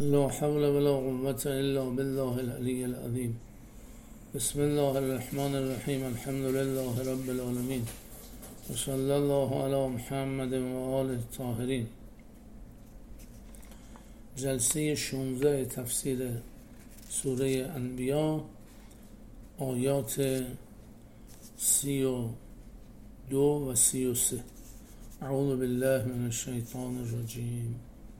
لا حول ولا قوة إلا بالله العلي العظيم. بسم الله الرحمن الرحیم. الحمد لله رب العالمین و صلی الله علی محمد و آله الطاهرین. جلسه 16 تفسیر سوره انبیا، آیات 32 و 33. اعوذ بالله من الشیطان الرجیم.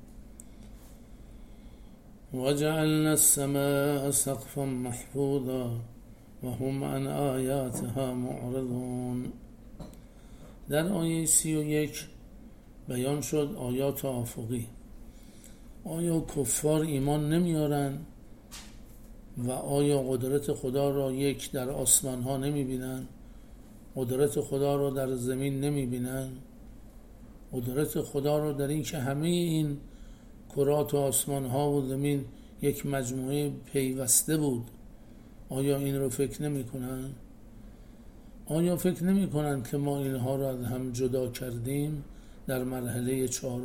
وجعلنا السماء سقفا محفوظا وهم عن آیاتها معرضون. در آیه 31 بیان شد آیات آفاقی. آیا کفار ایمان نمیارن و آیا قدرت خدا را یک در آسمان ها نمی بینن؟ قدرت خدا را در زمین نمی بینن؟ قدرت خدا را در این که همه این کرات و آسمان ها و زمین یک مجموعه پیوسته بود، آیا این رو فکر نمی کنن؟ آیا فکر نمی کنن که ما اینها را از هم جدا کردیم در مرحله 4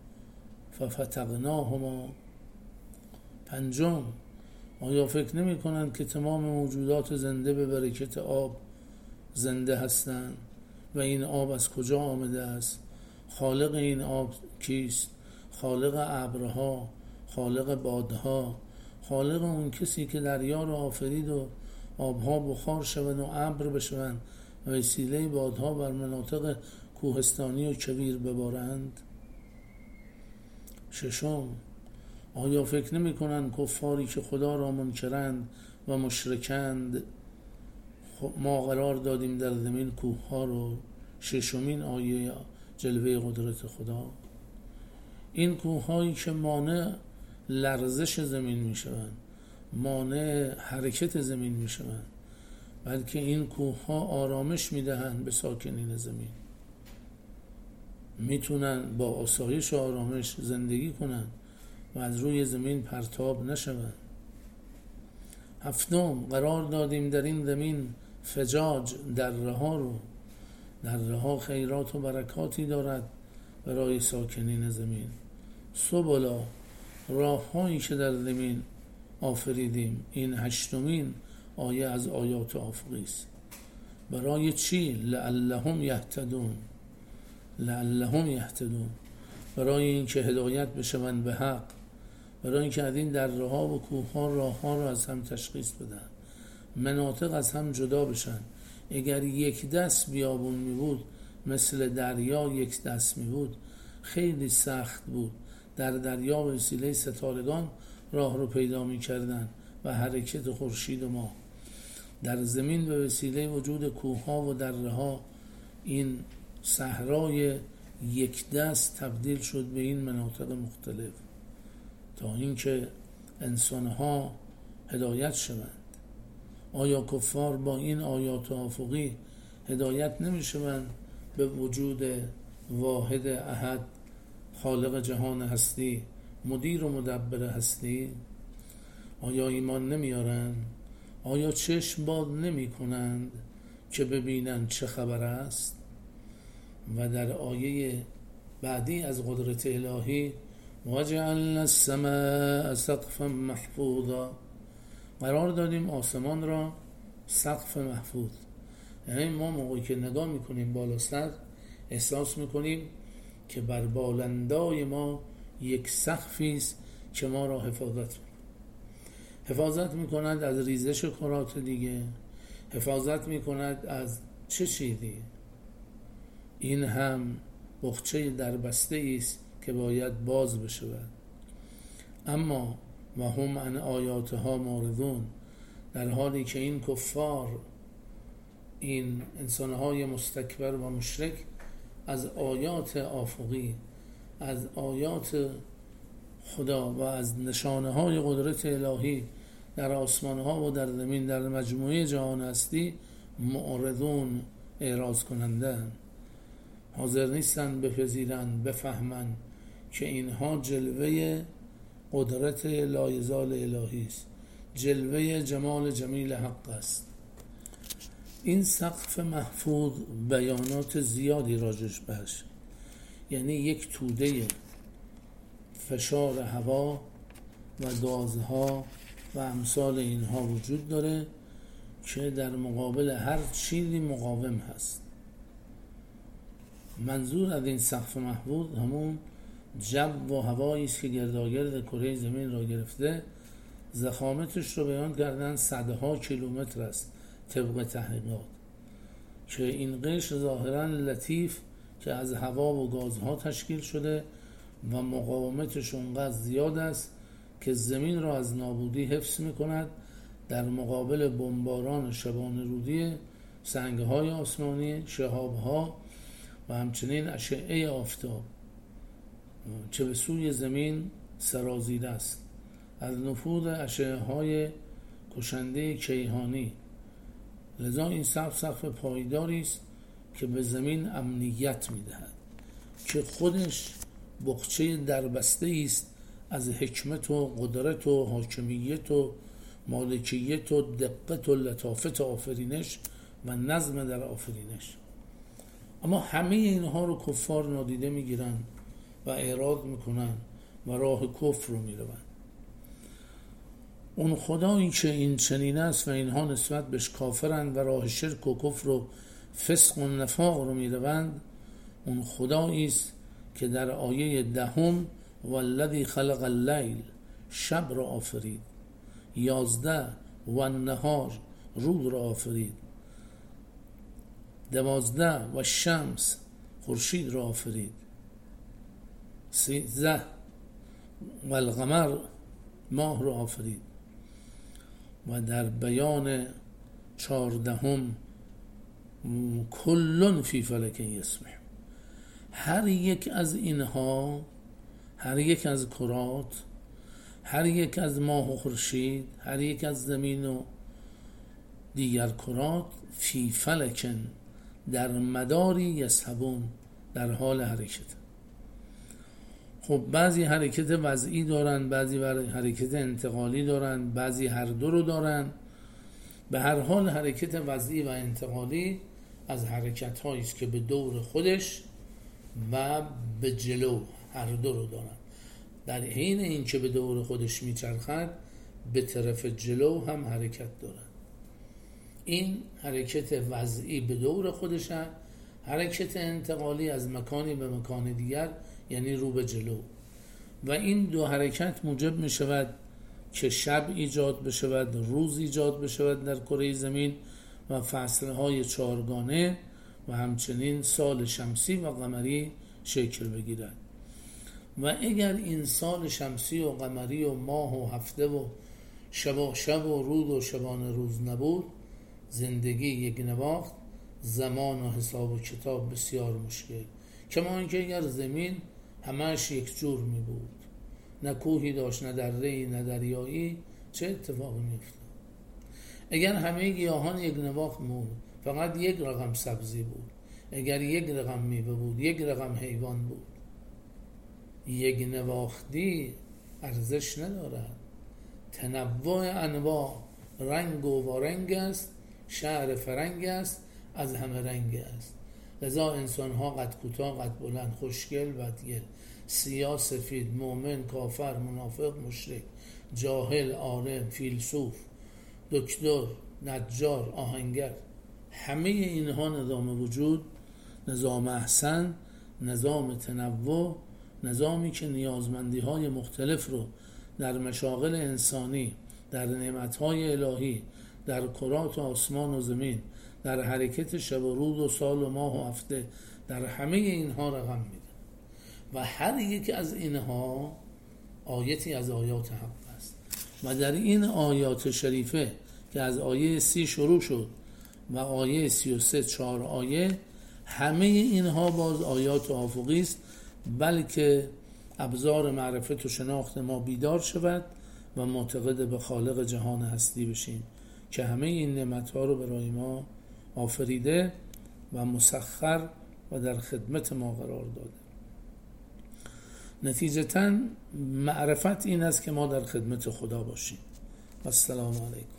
ففتقناهما؟ 5 آیا فکر نمی کنن که تمام موجودات زنده به برکت آب زنده هستند و این آب از کجا آمده است؟ خالق این آب کیست؟ خالق ابرها، خالق بادها، خالق اون کسی که دریا را آفرید و آبها بخار شوند و ابر بشوند و وسیله بادها بر مناطق کوهستانی و کویر ببارند. 6 آیا فکر نمی کنند کفاری که خدا را منکرند و مشرکند ما قرار دادیم در زمین کوه ها رو؟ 6 آیه جلوه قدرت خدا. این کوه هایی که مانع لرزش زمین می شوند، مانع حرکت زمین می شوند، بلکه این کوه ها آرامش می دهند به ساکنین زمین، میتونن با آسایش و آرامش زندگی کنند و از روی زمین پرتاب نشوند. 7 قرار دادیم در این زمین فجاج دره ها رو. دره ها خیرات و برکاتی دارد برای ساکنین زمین. سبلا راه هایی که در زمین آفریدیم. این 8 آیه از آیات آفاقی است. برای چی؟ لعلهم یهتدون. لعلهم یهتدون، برای این که هدایت بشوند به حق، برای این که از این دره ها و کوه ها راه ها را از هم تشخیص بدن، مناطق از هم جدا بشن. اگر یک دست بیابون می بود، مثل دریا یک دست می بود، خیلی سخت بود. در دریا به وسیله ستارگان راه رو پیدا می کردن و حرکت خورشید و ماه. در زمین به وسیله وجود کوه ها و دره ها این صحرای یک دست تبدیل شد به این مناطق مختلف تا اینکه انسان ها هدایت شوند. آیا کفار با این آیات آفاقی هدایت نمی شوند به وجود واحد احد، خالق جهان هستی، مدیر و مدبر هستی؟ آیا ایمان نمیارن؟ آیا چشم باز نمی کنند که ببینند چه خبر است؟ و در آیه بعدی از قدرت الهی وجعلنا السماء سقفا محفوظا، قرار دادیم آسمان را سقف محفوظ. یعنی ما موقعی که نگاه میکنیم بالا سر احساس میکنیم که بر بالندای ما یک سقفی است که ما را حفاظت میکند از ریزش کرات دیگه، حفاظت میکند از چه چیزی؟ این هم بخچه در بسته است که باید باز بشود. اما و هم عن آیاتها معرضون، در حالی که این کفار، این انسانهای مستکبر و مشرک از آیات آفاقی، از آیات خدا و از نشانه های قدرت الهی در آسمان ها و در زمین، در مجموعه جهان هستی معرضون، اعراض کننده، حاضر نیستن بپذیرن، بفهمن که اینها جلوه قدرت لایزال الهی است، جلوه جمال جمیل حق است. این سقف محفوظ بیانات زیادی راجش بهش، یعنی یک توده فشار هوا و گازها و امثال اینها وجود داره که در مقابل هر چیزی مقاوم هست. منظور از این سقف محفوظ همون جو و هوایی است که گرداگرد کره زمین را گرفته. ضخامتش رو بیان کردن صدها کیلومتر است طبق تحقیقات، که این قشر ظاهرا لطیف که از هوا و گازها تشکیل شده و مقاومتش اونقدر زیاد است که زمین را از نابودی حفظ می‌کند در مقابل بمباران شبانه رودی سنگ‌های آسمانی، شهاب‌ها و همچنین اشعه آفتاب چه به سوی زمین سرازیده است از نفوذ اشعه‌های کشنده کیهانی. لذا این سقف پایداری است که به زمین امنیت می‌دهد، که خودش بقچه دربسته است از حکمت و قدرت و حاکمیت و مالکیت و دقت و لطافت آفرینش و نظم در آفرینش. اما همه اینها رو کفار نادیده میگیرن و اعراض میکنن و راه کفر رو میروند. اون خدایی که این چنین است و اینها نسبت بهش کافرند و راه شرک و کفر و فسق و نفاق رو میروند، اون خدایی است که در آیه 10 والذی خلق اللیل شب را آفرید، 11 و النهار روز را آفرید، 12 و شمس خورشید را آفرید، 13 و القمر ماه را آفرید و در بیان 14 کلن فی فلک یسبح. هر یک از اینها، هر یک از کرات، هر یک از ماه و خورشید، هر یک از زمین و دیگر کرات فی فلکن در مداری یسحبون در حال حرکت. خب بعضی حرکت وضعی دارن، بعضی حرکت انتقالی دارن، بعضی هر دو رو دارن. به هر حال حرکت وضعی و انتقالی از حرکت هایی است که به دور خودش و به جلو هر دو رو دارن. در حین این که به دور خودش میچرخد به طرف جلو هم حرکت دارن. این حرکت وضعی به دور خودشه، حرکت انتقالی از مکانی به مکان دیگر یعنی رو به جلو. و این دو حرکت موجب می شود که شب ایجاد بشود، روز ایجاد بشود در کره زمین و فصلهای چهارگانه و همچنین سال شمسی و قمری شکل بگیرد. و اگر این سال شمسی و قمری و ماه و هفته و شب و روز و شبانه روز نبود، زندگی یک نواخت، زمان و حساب و کتاب بسیار مشکل. کما اینکه اگر زمین همش یک جور می بود، نه کوهی داشت، نه دره‌ای، نه دریایی، چه اتفاقی می افتاد؟ اگر همه گیاهان یک نواخت بود، فقط یک رقم سبزی بود، اگر یک رقم میوه بود، یک رقم حیوان بود، یک نواختی ارزش ندارد. تنوع انواع رنگ و وارنگ است، شعر فرنگ است، از همه رنگ است. لذا انسان ها قد کوتاه، قد بلند، خوشگل، بدگل، سیاه، سفید، مؤمن، کافر، منافق، مشرک، جاهل، عالم، فیلسوف، دکتر، نجار، آهنگر، همه اینها نظام وجود، نظام احسن، نظام تنوع، نظامی که نیازمندی های مختلف رو در مشاغل انسانی، در نعمتهای الهی، در کرات آسمان و زمین، در حرکت شب و روز و سال و ماه و هفته، در همه اینها رقم میده. و هر یک از اینها آیتی از آیات حق است. و در این آیات شریفه که از آیه 30 شروع شد و آیه 33 4 آیه، همه اینها باز آیات آفقی است، بلکه ابزار معرفت و شناخت ما بیدار شود و معتقد به خالق جهان هستی بشیم که همه این نعمت‌ها رو برای ما آفریده و مسخر و در خدمت ما قرار داده. نتیجتاً معرفت این است که ما در خدمت خدا باشیم. السلام علیکم.